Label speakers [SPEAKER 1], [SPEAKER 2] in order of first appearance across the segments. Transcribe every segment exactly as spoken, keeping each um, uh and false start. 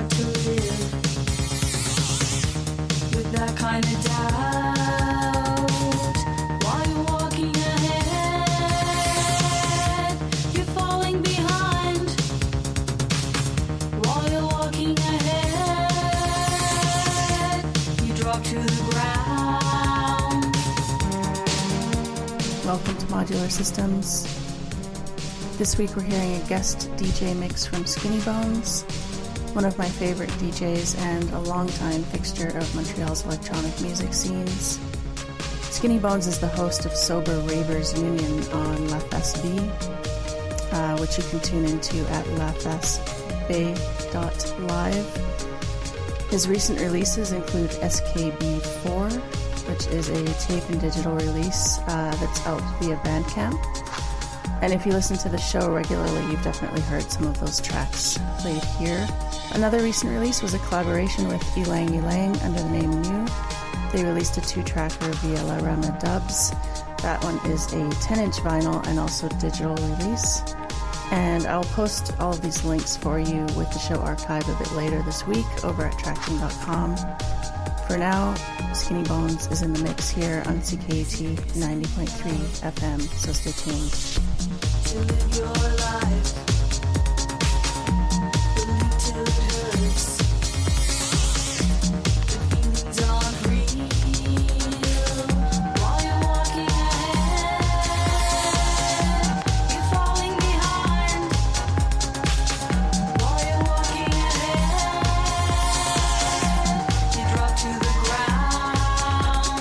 [SPEAKER 1] to live with that kind of doubt while you're walking ahead. You're falling behind while you're walking ahead. You drop to the ground.
[SPEAKER 2] Welcome to Modular Systems. This week we're hearing a guest D J mix from Skinny Bones, one of my favorite D Js and a longtime fixture of Montreal's electronic music scenes. Skinny Bones is the host of Sober Ravers Union on La Feste B, uh, which you can tune into at la feste b dot live. His recent releases include S K B four, which is a tape and digital release uh, that's out via Bandcamp. And if you listen to the show regularly, you've definitely heard some of those tracks played here. Another recent release was a collaboration with Ylang Ylang under the name New. They released a two-tracker via La Rama Dubs. That one is a ten-inch vinyl and also digital release. And I'll post all of these links for you with the show archive a bit later this week over at traction dot com. For now, Skinny Bones is in the mix here on C K A T ninety point three F M, so stay tuned.
[SPEAKER 1] To live your life, believe till it hurts. The feelings aren't real while you're walking ahead. You're falling behind while you're walking ahead. You drop to the ground.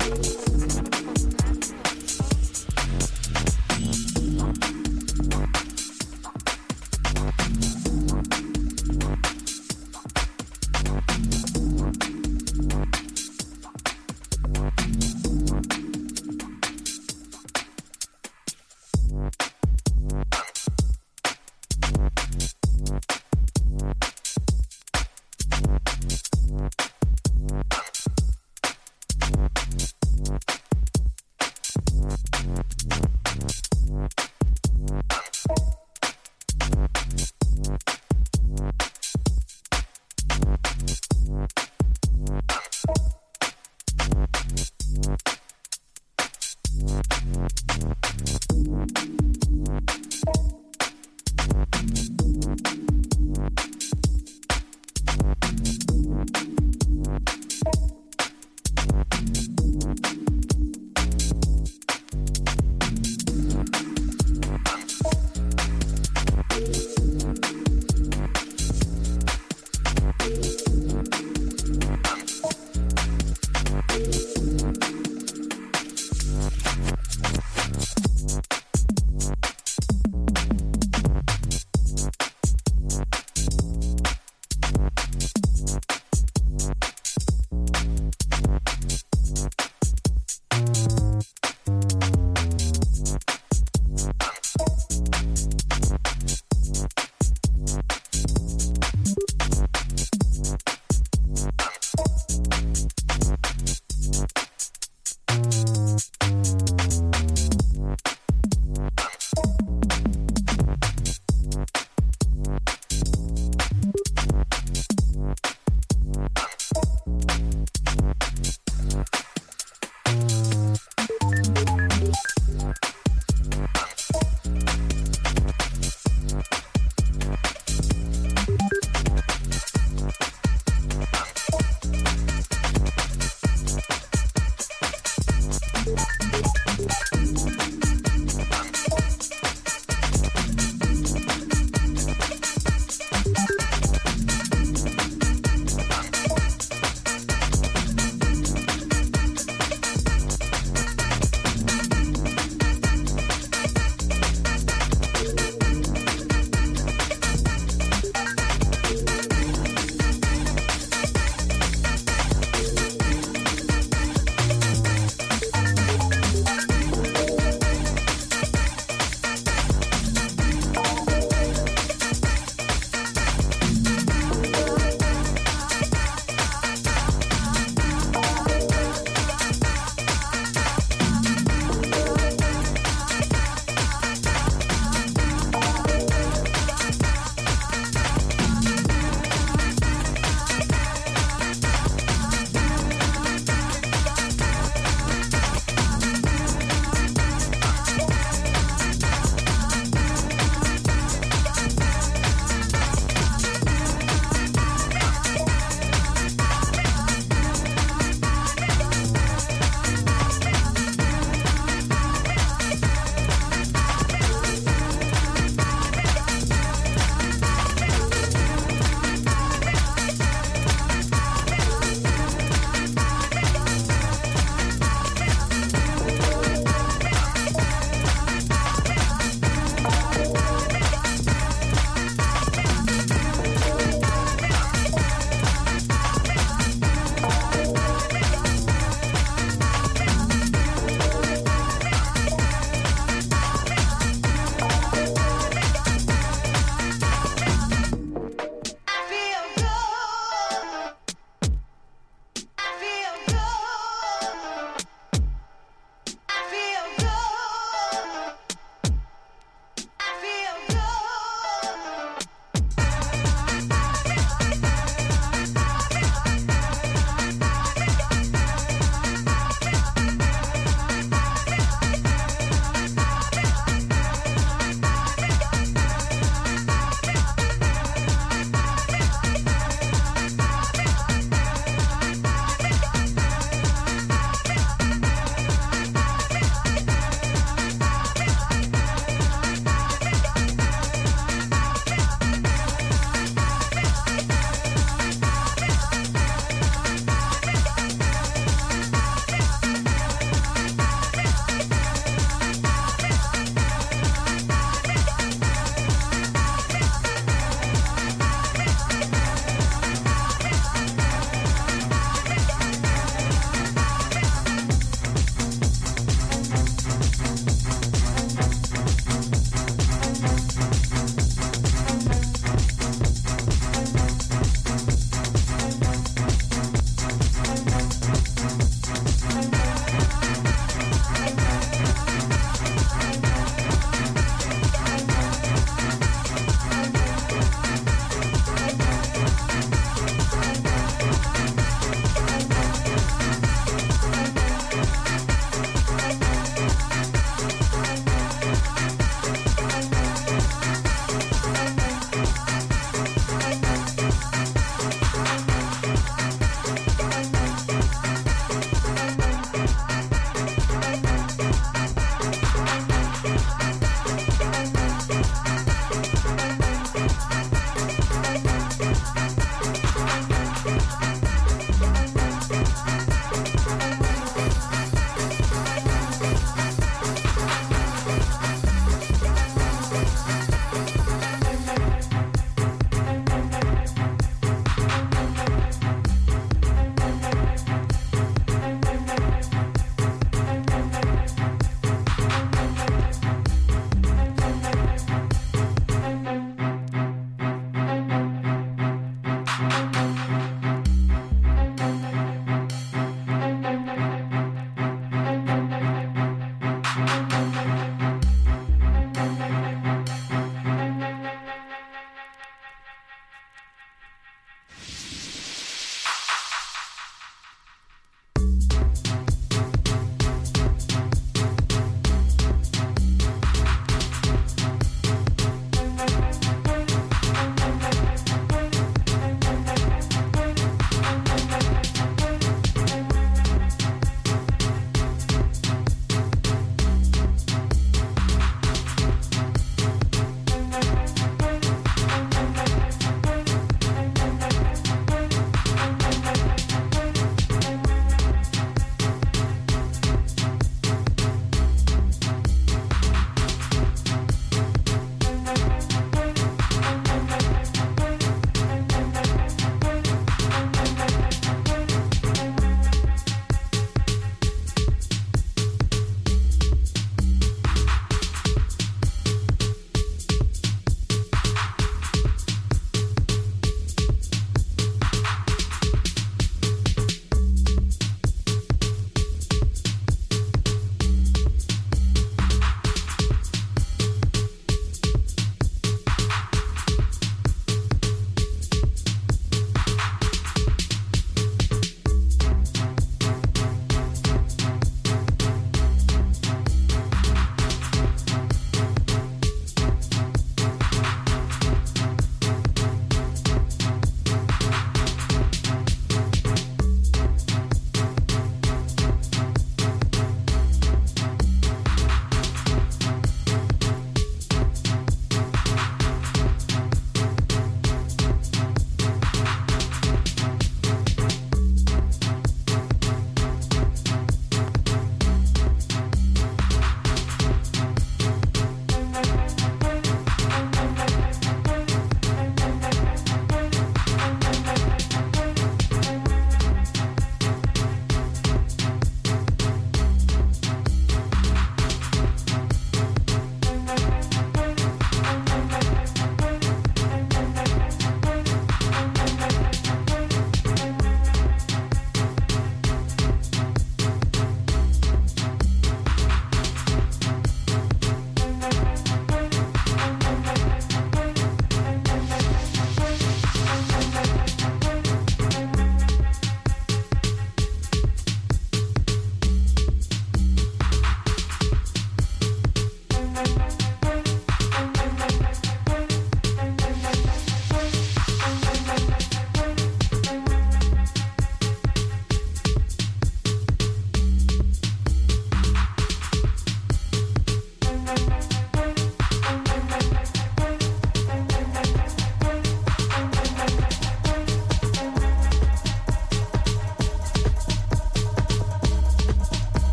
[SPEAKER 1] Thank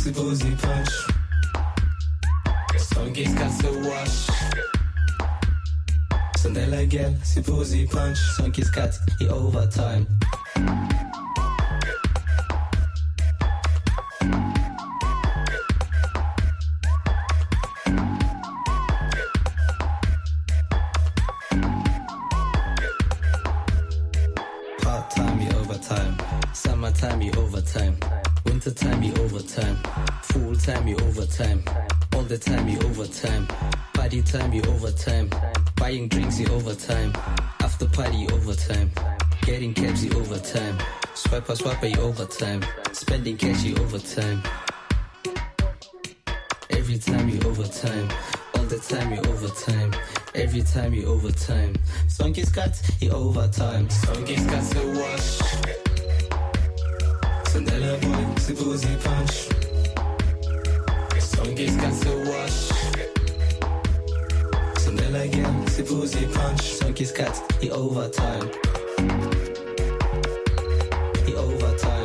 [SPEAKER 3] suppose he punch. Some kids got to wash. Some they like girl, suppose he punch. Some kids cat, he overtime. Part-time, he overtime. Summertime, he overtime. Wintertime, he overtime. Full-time, he overtime. All the time, he overtime. Party time, he overtime. Buying drinks, he overtime. After party, overtime. Getting cabs, he overtime. Swiper, swapper, he overtime. Spending cash, he overtime. Every time, he overtime. All the time, he overtime. Every time, he overtime. Sonky's cut, he overtime. Sonky's got to wash. Sandela boy, suppose he punch. Sonky's got to wash. Sandela girl, suppose he punch. Sonky's cat, he overtime. He overtime.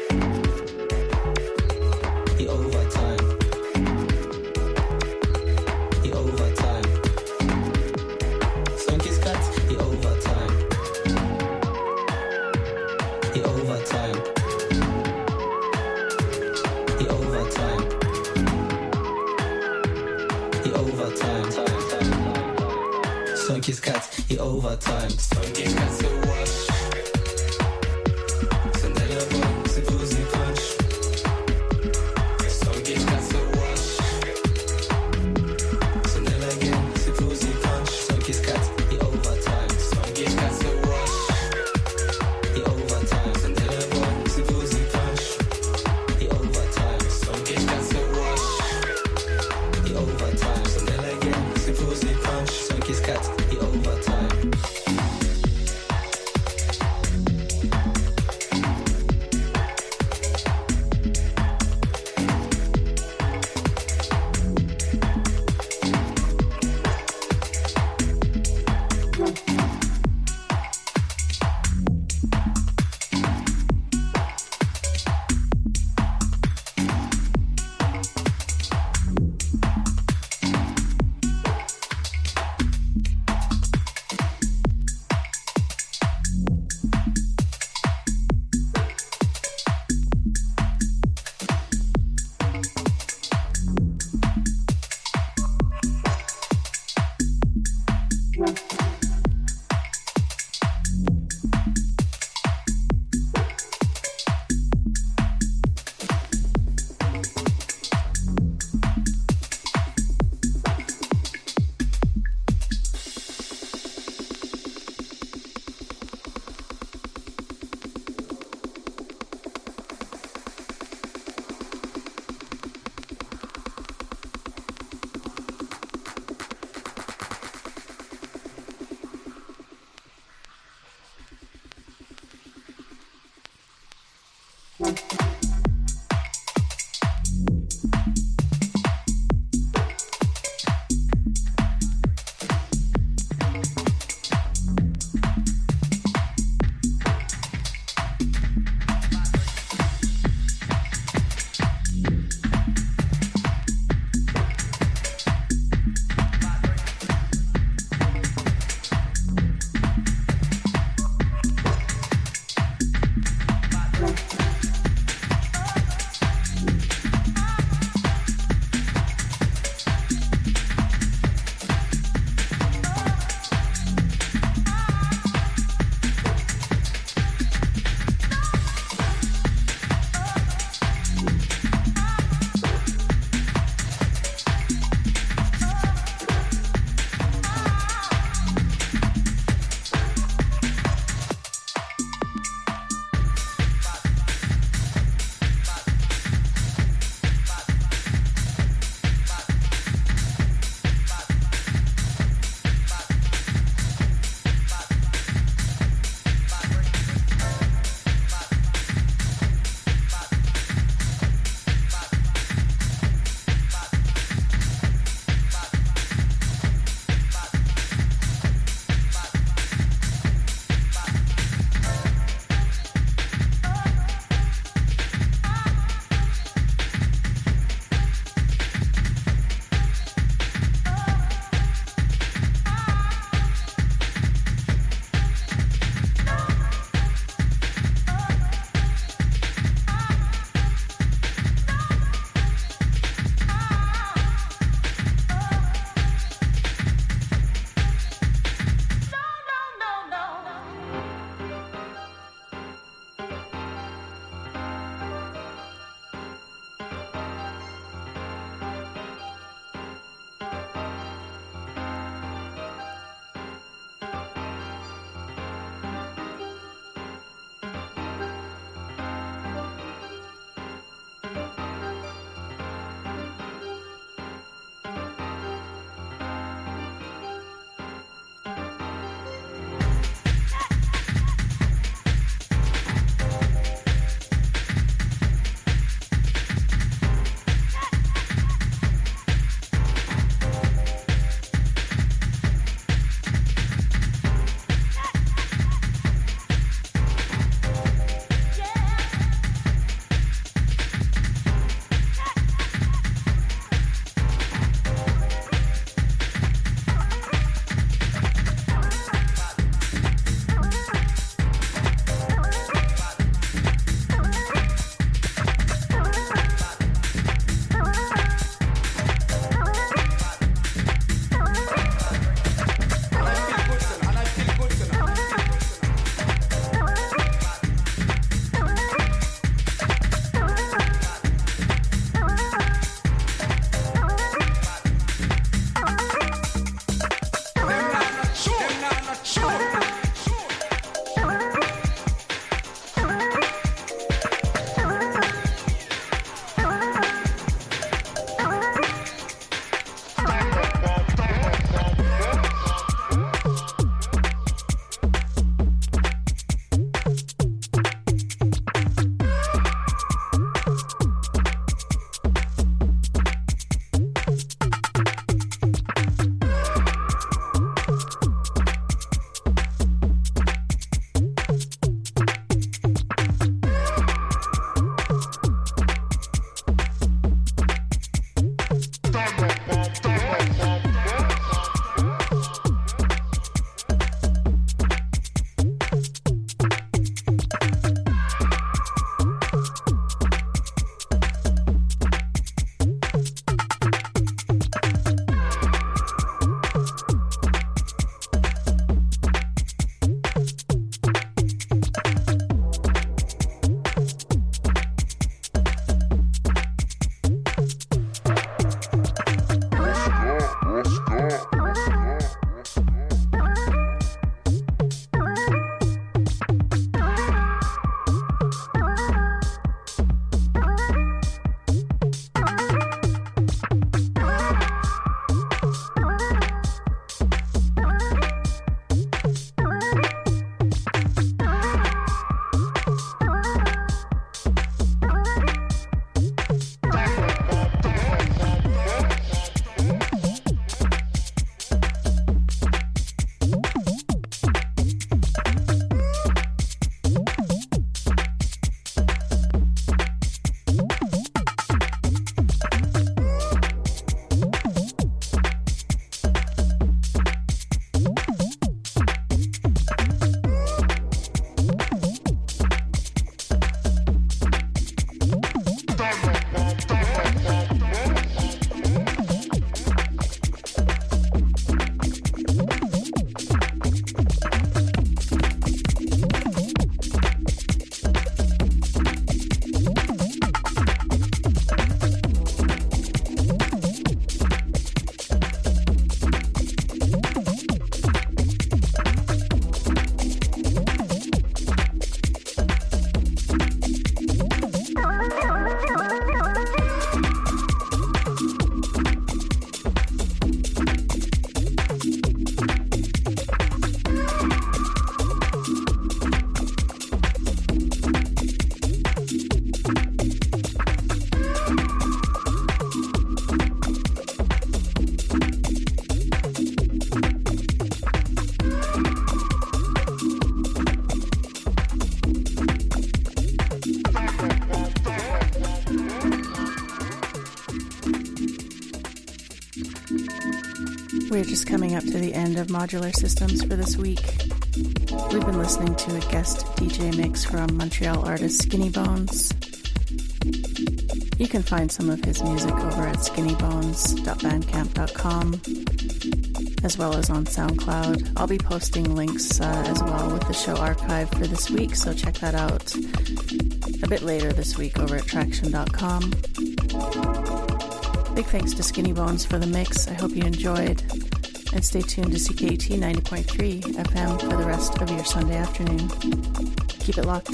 [SPEAKER 3] He overtime. He overtime. Sonky's cat, he overtime. He overtime. He overtime. He overtime. Sonky's cat, he overtime. Sonky's cat to wash. Sandela boy, suppose he punch. Sonky's cat to wash. Sandela again, suppose he punch. Sonky's cat, he overtime. Sonky's cat to wash. He overtime. Sandela boy, suppose he punch. He overtime. Sonky's cat to wash. He overtime. Sandela again, suppose he punch. Sonky's cat, he overtime.
[SPEAKER 2] We're just coming up to the end of Modular Systems for this week. We've been listening to a guest D J mix from Montreal artist Skinny Bones. You can find some of his music over at skinny bones dot bandcamp dot com, as well as on SoundCloud. I'll be posting links uh, as well with the show archive for this week, so check that out a bit later this week over at traction dot com. Big thanks to Skinny Bones for the mix. I hope you enjoyed. And stay tuned to C K U T ninety point three F M for the rest of your Sunday afternoon. Keep it locked.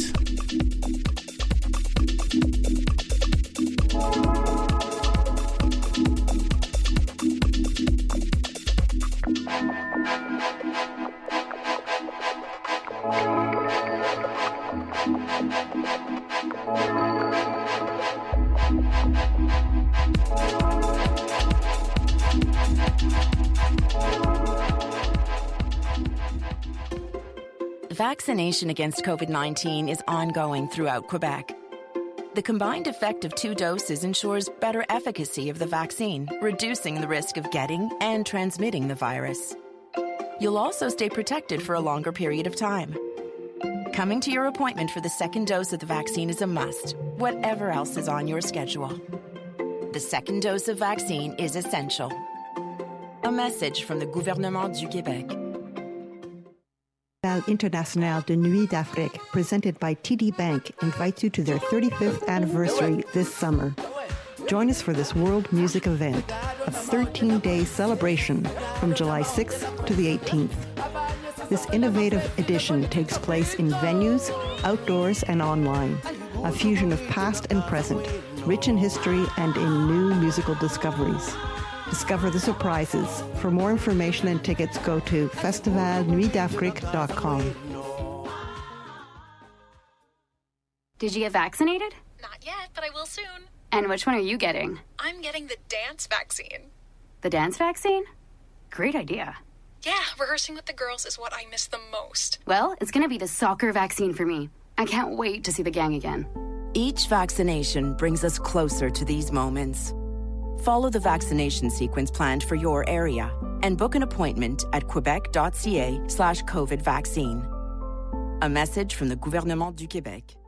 [SPEAKER 4] Vaccination against COVID nineteen is ongoing throughout Quebec. The combined effect of two doses ensures better efficacy of the vaccine, reducing the risk of getting and transmitting the virus. You'll also stay protected for a longer period of time. Coming to your appointment for the second dose of the vaccine is a must, whatever else is on your schedule. The second dose of vaccine is essential. A message from the Gouvernement du Québec.
[SPEAKER 5] International de Nuit d'Afrique, presented by T D Bank, invites you to their thirty-fifth anniversary this summer. Join us for this world music event, a thirteen-day celebration from July sixth to the eighteenth. This innovative edition takes place in venues, outdoors, and online, a fusion of past and present, rich in history and in new musical discoveries. Discover the surprises. For more information and tickets, go to festival nuit d'afrique dot com.
[SPEAKER 6] Did you get vaccinated?
[SPEAKER 7] Not yet, but I will soon.
[SPEAKER 6] And which one are you getting?
[SPEAKER 7] I'm getting the dance vaccine.
[SPEAKER 6] The dance vaccine? Great idea.
[SPEAKER 7] Yeah, rehearsing with the girls is what I miss the most.
[SPEAKER 6] Well, it's going to be the soccer vaccine for me. I can't wait to see the gang again.
[SPEAKER 4] Each vaccination brings us closer to these moments. Follow the vaccination sequence planned for your area and book an appointment at quebec dot c a slash COVID vaccine. A message from the Gouvernement du Québec.